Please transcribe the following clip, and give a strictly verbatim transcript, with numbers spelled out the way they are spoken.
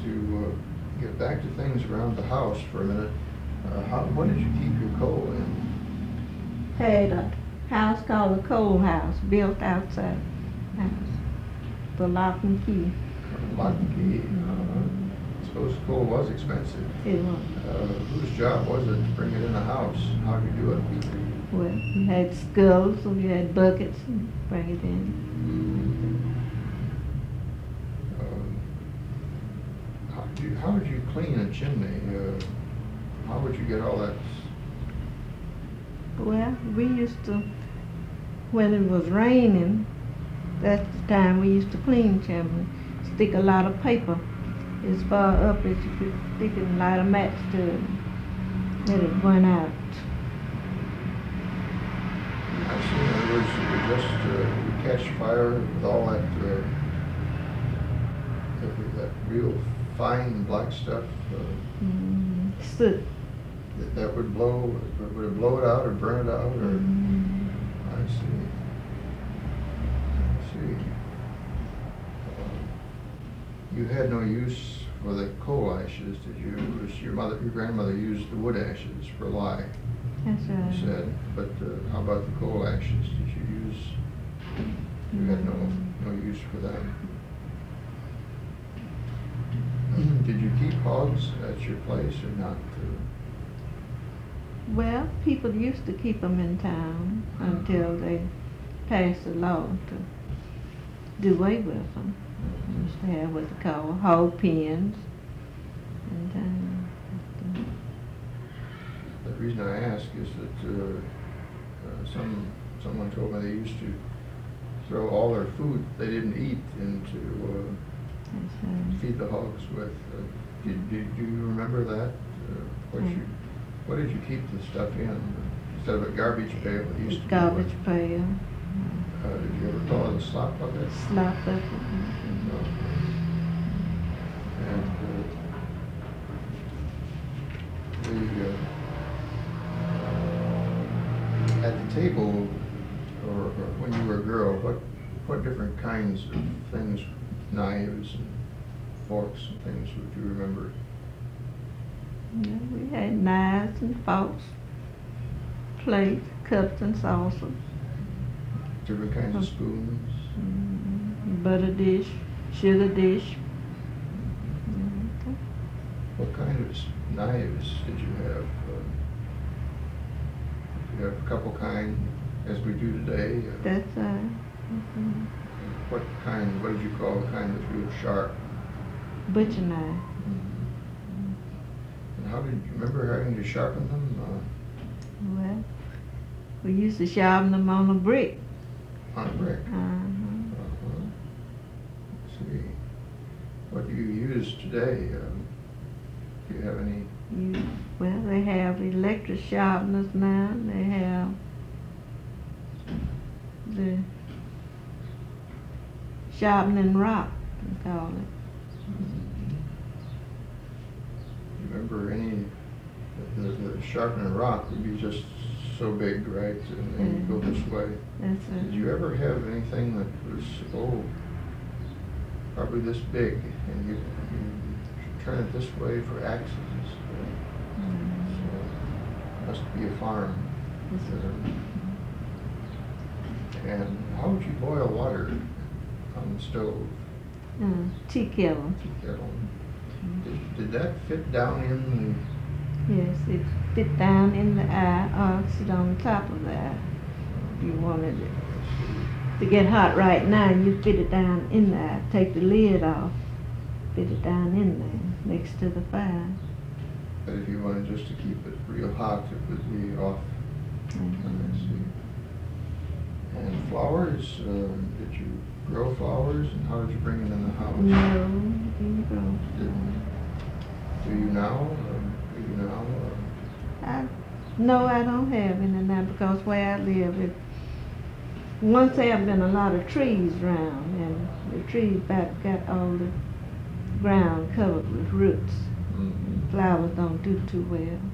to uh, get back to things around the house for a minute, uh, how, what did you keep your coal in? Had a house called the coal house built outside the house, the lock and key. Lock and key. Uh, I suppose coal was expensive. It was. Uh, whose job was it to bring it in the house? How did you do it? Well, we had sculls, we had buckets, and bring it in. Um, how did you, how did you clean a chimney? Uh, how would you get all that? Well, we used to, when it was raining, that's the time we used to clean chimney. Stick a lot of paper as far up as you could stick it and light a match to it. Let it burn out. I see. In other words, you would just uh, you catch fire with all that, uh, that, that real fine black stuff. Uh, Mm-hmm. Soot. that, that would blow. Would it blow it out or burn it out? Or Mm-hmm. I see. I see. Uh, you had no use for the coal ashes, did you? It was your mother, your grandmother used the wood ashes for lye. That's right. You said, but uh, how about the coal ashes? Did you use? You had no no use for them. Did you keep hogs at your place or not? Uh, Well, people used to keep them in town until they passed a law to do away with them. They used to have what they call hog pens in town. The reason I ask is that uh, uh, some someone told me they used to throw all their food they didn't eat into uh, That's right. feed the hogs with. Uh, did, did do you remember that? Uh, what you what did you keep the stuff in instead of a garbage pail? It used to Garbage be, pail, uh, did you ever call it a slop bucket? slop bucket. No. And uh, the uh, at the table, or, or when you were a girl, what what different kinds of things, knives and forks and things, would you remember? Yeah, we had knives and forks, plates, cups and saucers, Different kinds of spoons. mm, butter dish, sugar dish. Mm, What kind of s- knives did you have? Uh, did you have a couple kind, as we do today? Uh, That's uh, mhm. what kind? What did you call the kind that's real sharp? Butcher knife. And how did you remember having to sharpen them? Uh, Well, we used to sharpen them on a brick. on a brick. Uh-huh. Uh-huh. Let's see. What do you use today? Um, do you have any? You, well, they have electric sharpeners now. They have the sharpening rock, we call it. You remember any? The, the, the sharpening rock would be just so big, right? And then you go this way. That's Did it. you ever have anything that was, oh, probably this big, and you, you turn it this way for axes? Mm. So, must be a farm. Yes, sir. And how would you boil water on the stove? Uh, tea kettle. Tea kettle. Did, did that fit down in Yes, it fit down in the eye or sit on top of the eye. If you wanted it to get hot right now, you fit it down in the eye. Take the lid off, fit it down in there next to the fire. But if you wanted just to keep it real hot, it would be off. Mhm. I see. And flowers, uh, did you grow flowers, and how did you bring them in the house? No, didn't grow. Didn't. Do you now? Um, do you now? Um, I, no, I don't have any now because where I live, it, once there have been a lot of trees around, and the trees about got all the ground covered with roots. mhm. Flowers don't do too well.